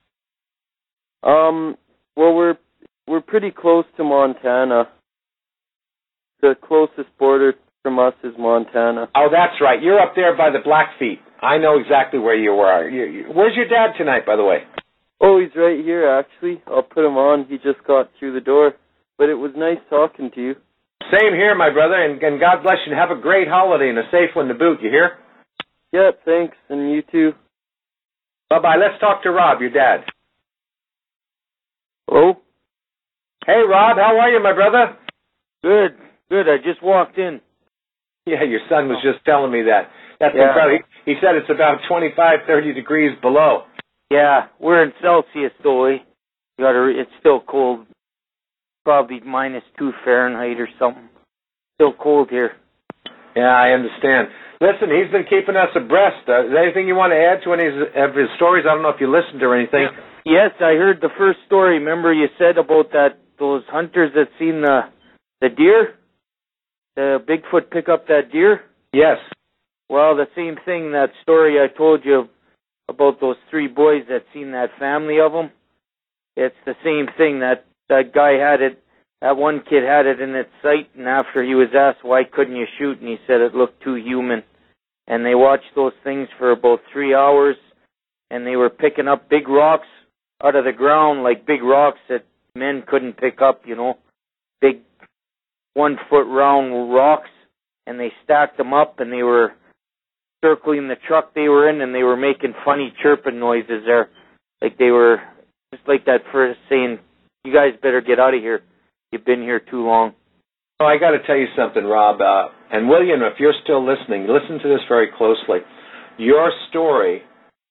Well, we're pretty close to Montana. The closest border from us is Montana. Oh, that's right. You're up there by the Blackfeet. I know exactly where you are. Where's your dad tonight, by the way? Oh, he's right here, actually. I'll put him on. He just got through the door. But it was nice talking to you. Same here, my brother, and God bless you, and have a great holiday and a safe one to boot, you hear? Yeah, thanks, and you too. Bye-bye. Let's talk to Rob, your dad. Hello? Hey, Rob, how are you, my brother? Good. I just walked in. Yeah, your son was just telling me that. That's incredible. He said it's about 25, 30 degrees below. Yeah, we're in Celsius, though. It's still cold. Probably -2 Fahrenheit or something. Still cold here. Yeah, I understand. Listen, he's been keeping us abreast. Is there anything you want to add to any of his stories? I don't know if you listened or anything. Yes, I heard the first story. Remember you said about those hunters that seen the deer? The Bigfoot pick up that deer? Yes. Well, the same thing, that story I told you about those 3 boys that seen that family of them. It's the same thing. That guy had it, that one kid had it in its sight, and after he was asked, why couldn't you shoot? And he said it looked too human. And they watched those things for about 3 hours, and they were picking up big rocks out of the ground, like big rocks that men couldn't pick up, big 1-foot round rocks, and they stacked them up, and they were circling the truck they were in, and they were making funny chirping noises there. Like they were just like that first saying, "You guys better get out of here. You've been here too long." Oh, I got to tell you something, Rob. And William, if you're still listening, listen to this very closely. Your story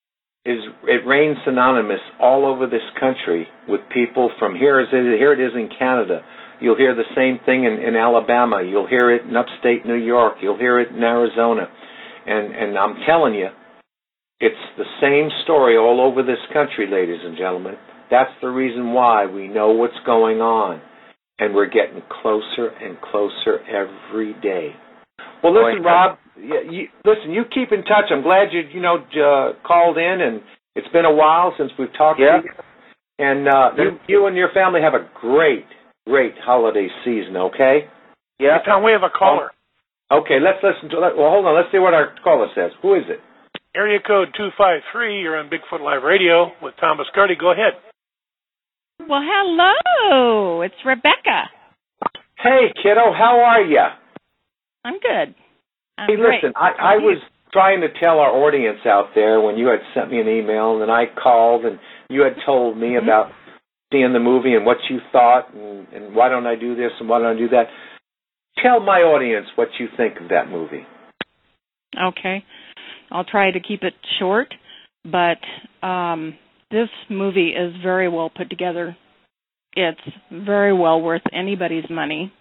it reigns synonymous all over this country with people from here it is in Canada. You'll hear the same thing in Alabama. You'll hear it in upstate New York. You'll hear it in Arizona. And I'm telling you, it's the same story all over this country, ladies and gentlemen. That's the reason why we know what's going on. And we're getting closer and closer every day. Well, listen, Rob, you keep in touch. I'm glad you called in, and it's been a while since we've talked to you. And you and your family have a great holiday season, okay? Yeah. Hey, Tom, we have a caller. Okay, let's listen to that. Well, hold on. Let's see what our caller says. Who is it? Area code 253. You're on Bigfoot Live Radio with Tom Biscardi. Go ahead. Well, hello. It's Rebecca. Hey, kiddo. How are you? I'm good. Hey, listen, I was trying to tell our audience out there when you had sent me an email, and then I called, and you had told me about seeing the movie and what you thought, and why don't I do this and why don't I do that. Tell my audience what you think of that movie. Okay. I'll try to keep it short, but this movie is very well put together. It's very well worth anybody's money.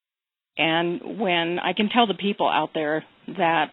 And when I can tell the people out there that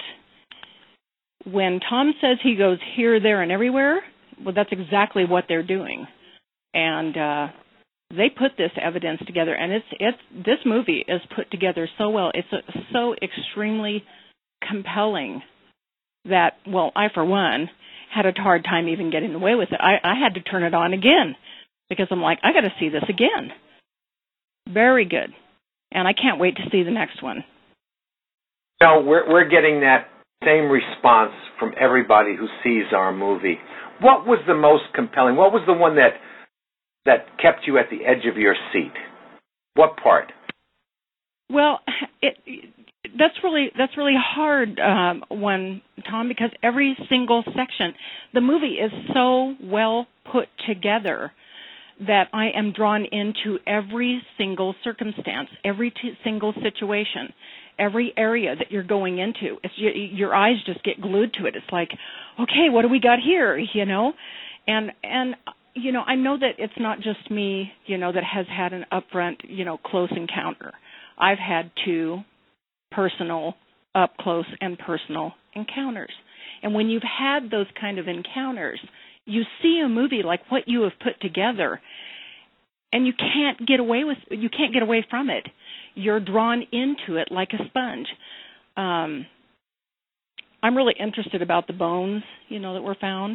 when Tom says he goes here, there, and everywhere, well, that's exactly what they're doing. And they put this evidence together, and this movie is put together so well. It's so extremely compelling that, well, I, for one, had a hard time even getting away with it. I had to turn it on again because I'm like, I got to see this again. Very good. And I can't wait to see the next one. No, we're getting that same response from everybody who sees our movie. What was the most compelling? What was the one that kept you at the edge of your seat? What part? Well, that's really hard one, Tom, because every single section, the movie is so well put together that I am drawn into every single circumstance, every single situation, every area that you're going into. Your eyes just get glued to it. It's like, okay, what do we got here? And I know that it's not just me, that has had an upfront, close encounter. I've had 2 personal, up close and personal encounters. And when you've had those kind of encounters, you see a movie like what you have put together, and you can't get away from it. You're drawn into it like a sponge. I'm really interested about the bones, that were found.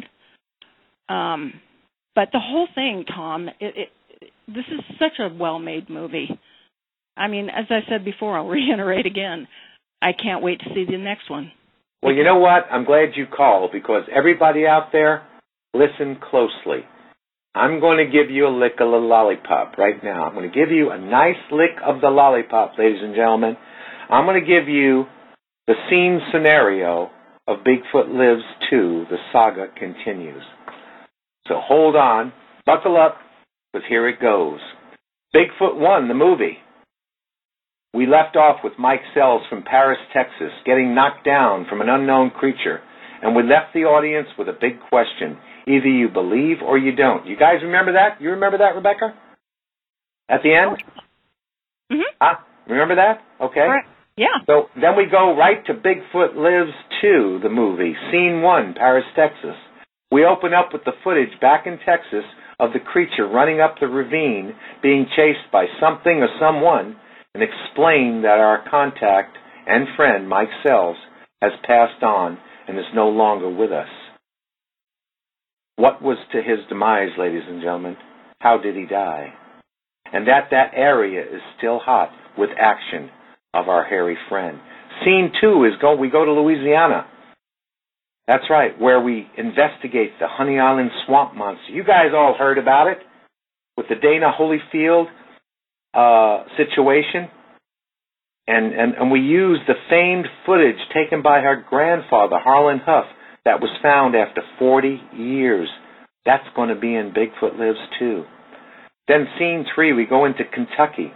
But the whole thing, Tom, this is such a well-made movie. I mean, as I said before, I'll reiterate again, I can't wait to see the next one. Well, you know what? I'm glad you called, because everybody out there, listen closely. I'm going to give you a lick of the lollipop right now. I'm going to give you a nice lick of the lollipop, ladies and gentlemen. I'm going to give you the scene scenario of Bigfoot Lives 2. The saga continues. So hold on, buckle up, because here it goes. Bigfoot 1, the movie. We left off with Mike Sells from Paris, Texas, getting knocked down from an unknown creature, and we left the audience with a big question. Either you believe or you don't. You guys remember that? You remember that, Rebecca? At the end? Mm-hmm. Remember that? Okay. Correct. Yeah. So then we go right to Bigfoot Lives 2, the movie, Scene 1, Paris, Texas. We open up with the footage back in Texas of the creature running up the ravine, being chased by something or someone, and explain that our contact and friend, Mike Sells, has passed on and is no longer with us. What was to his demise, ladies and gentlemen? How did he die? And that area is still hot with action of our hairy friend. Scene 2 is we go to Louisiana. That's right, where we investigate the Honey Island swamp monster. You guys all heard about it with the Dana Holyfield situation. And we used the famed footage taken by her grandfather, Harlan Huff, that was found after 40 years. That's going to be in Bigfoot Lives 2. Then scene 3, we go into Kentucky.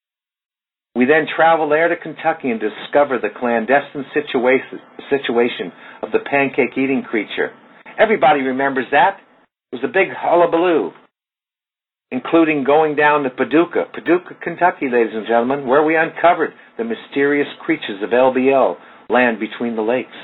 We then travel there to Kentucky and discover the clandestine situation of the pancake-eating creature. Everybody remembers that. It was a big hullabaloo, including going down to Paducah, Kentucky, ladies and gentlemen, where we uncovered the mysterious creatures of LBL, land between the lakes.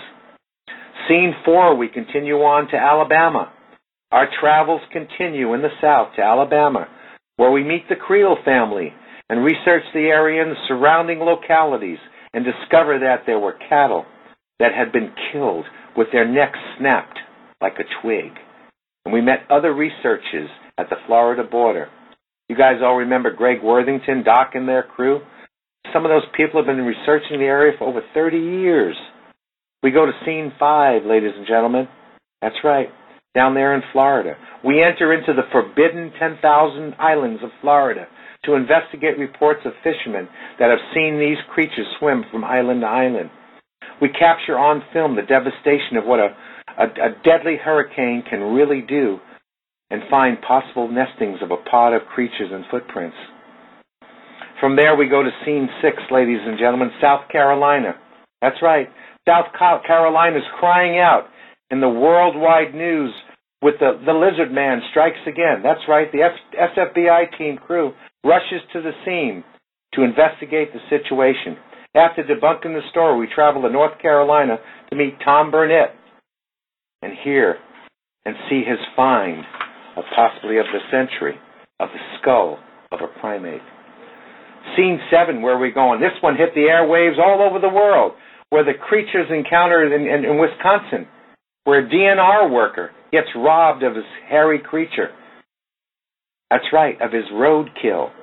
Scene 4, we continue on to Alabama. Our travels continue in the south to Alabama, where we meet the Creel family and research the area and the surrounding localities and discover that there were cattle that had been killed with their necks snapped like a twig. And we met other researchers at the Florida border. You guys all remember Greg Worthington, Doc, and their crew? Some of those people have been researching the area for over 30 years. We go to scene 5, ladies and gentlemen. That's right, down there in Florida. We enter into the forbidden 10,000 islands of Florida to investigate reports of fishermen that have seen these creatures swim from island to island. We capture on film the devastation of what a deadly hurricane can really do and find possible nestings of a pod of creatures and footprints. From there we go to scene 6, ladies and gentlemen, South Carolina. That's right, South Carolina is crying out in the worldwide news with the lizard man strikes again. That's right, the SFBI team crew rushes to the scene to investigate the situation. After debunking the story, we travel to North Carolina to meet Tom Burnett and hear and see his find of possibly of the century, of the skull of a primate. Scene 7, where are we going? This one hit the airwaves all over the world, where the creatures encountered in Wisconsin, where a DNR worker gets robbed of his hairy creature. That's right, of his roadkill.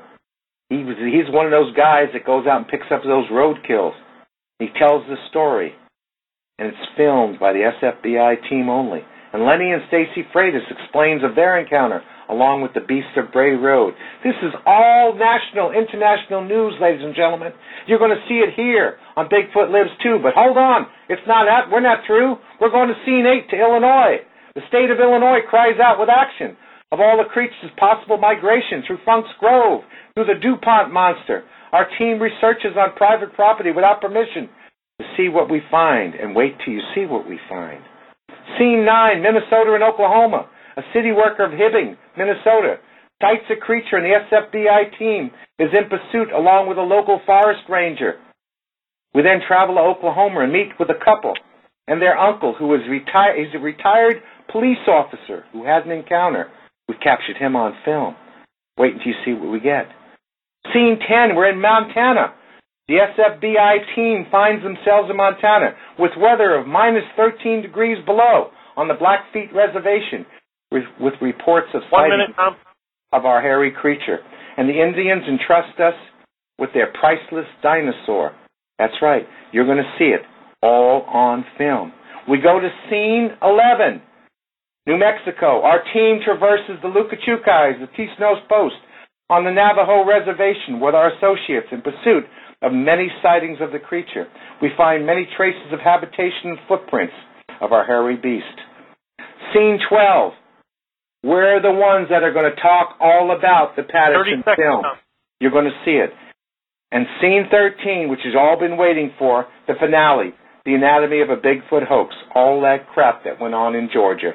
He's one of those guys that goes out and picks up those roadkills. He tells the story, and it's filmed by the SFBI team only. And Lenny and Stacy Freitas explains of their encounter along with the Beasts of Bray Road. This is all national, international news, ladies and gentlemen. You're going to see it here on Bigfoot Lives 2. But hold on, it's not that. We're not through. We're going to scene 8 to Illinois. The state of Illinois cries out with action of all the creatures' possible migration through Funk's Grove, through the DuPont monster. Our team researches on private property without permission to see what we find, and wait till you see what we find. Scene 9, Minnesota and Oklahoma. A city worker of Hibbing, Minnesota, sights a creature, and the SFBI team is in pursuit along with a local forest ranger. We then travel to Oklahoma and meet with a couple and their uncle, who is retired. He's a retired police officer who had an encounter. We've captured him on film. Wait until you see what we get. Scene 10, we're in Montana. The SFBI team finds themselves in Montana with weather of minus 13 degrees below on the Blackfeet Reservation, with reports of sightings of our hairy creature. And the Indians entrust us with their priceless dinosaur. That's right, you're going to see it all on film. We go to scene 11, New Mexico. Our team traverses the Lucachucais, the Tisnos Post, on the Navajo Reservation with our associates in pursuit of many sightings of the creature. We find many traces of habitation and footprints of our hairy beast. Scene 12. We're the ones that are going to talk all about the Patterson film. You're going to see it. And scene 13, which has all been waiting for, the finale, the anatomy of a Bigfoot hoax, all that crap that went on in Georgia.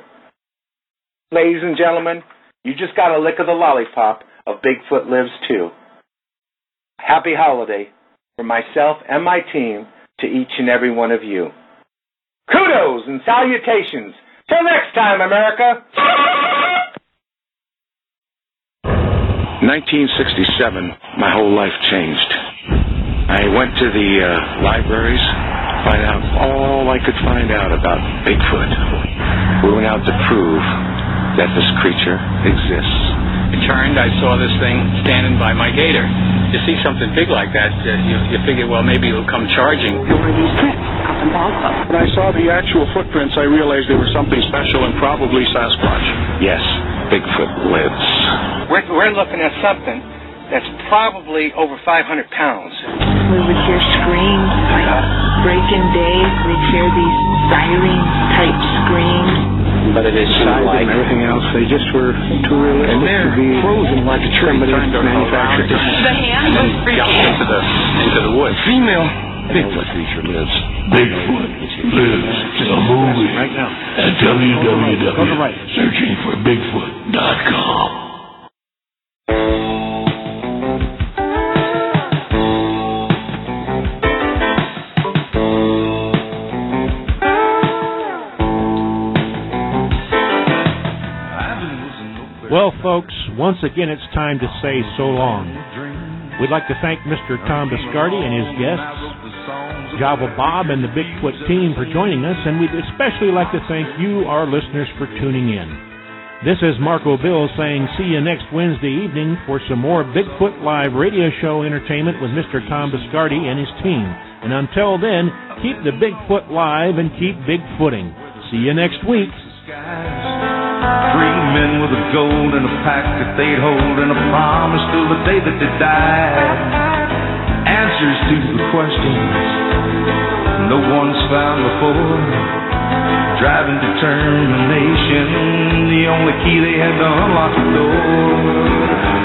Ladies and gentlemen, you just got a lick of the lollipop of Bigfoot Lives 2. Happy holiday from myself and my team to each and every one of you. Kudos and salutations. Till next time, America. 1967, my whole life changed. I went to the libraries, find out all I could find out about Bigfoot. We went out to prove that this creature exists. I turned, I saw this thing standing by my gator. You see something big like that, you figure, well, maybe it'll come charging. When I saw the actual footprints, I realized there was something special and probably Sasquatch. Yes, Bigfoot lives. We're looking at something that's probably over 500 pounds. we would hear screams like breaking day. We'd hear these siren-type screams. But it is size and everything else, they just were too realistic to be frozen like a tree manufactured. The hand was freaking into the woods. Female Bigfoot creature lives. Bigfoot lives. The movie. Right now. At www.searchingforbigfoot.com. Well, folks, once again, it's time to say so long. We'd like to thank Mr. Tom Biscardi and his guests, Java Bob and the Bigfoot team for joining us, and we'd especially like to thank you, our listeners, for tuning in. This is Marco Bill saying see you next Wednesday evening for some more Bigfoot Live radio show entertainment with Mr. Tom Biscardi and his team. And until then, keep the Bigfoot live and keep Bigfooting. See you next week. Three men with a gold and a pack that they'd hold and a promise till the day that they died. Answers to the questions no one's found before. Driving determination, the only key they had to unlock the door.